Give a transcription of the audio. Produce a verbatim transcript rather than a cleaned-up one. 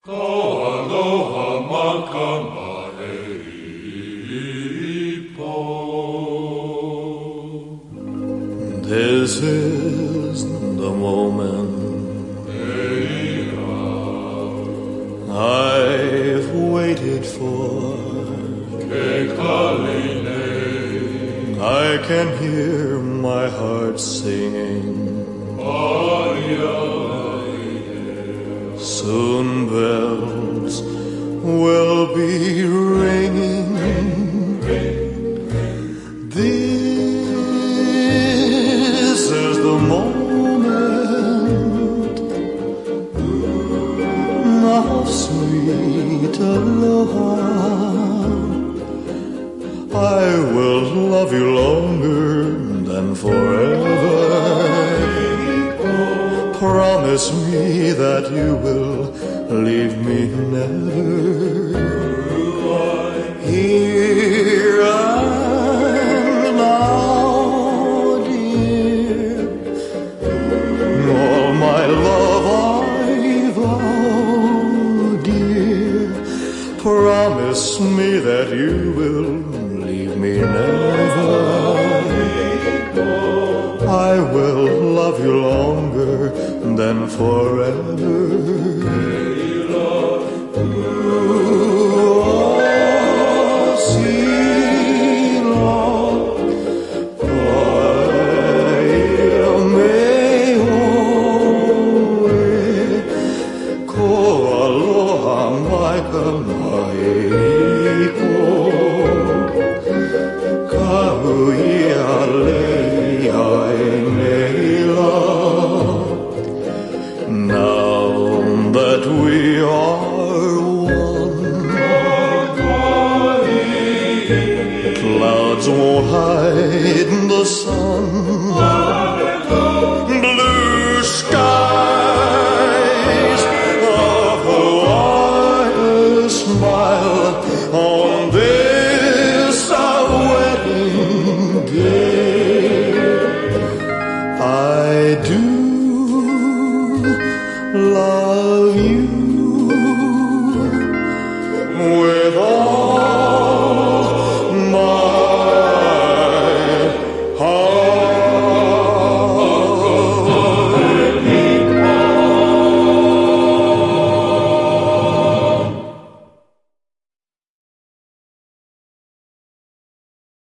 aloha makamae po. This is the moment I've waited for. I can hear my heart singing. Soon bells will be ringing. This is the moment of sweet aloha. I will love you longer than forever. Promise me that you will leave me never. Here and now, dear, all my love I vow, dear. Promise me that you will leave me never. I will love you longer than forever. Now that we are one, clouds won't hide the sun. Blue skies, a Hawaiian smile on this our wedding day. I do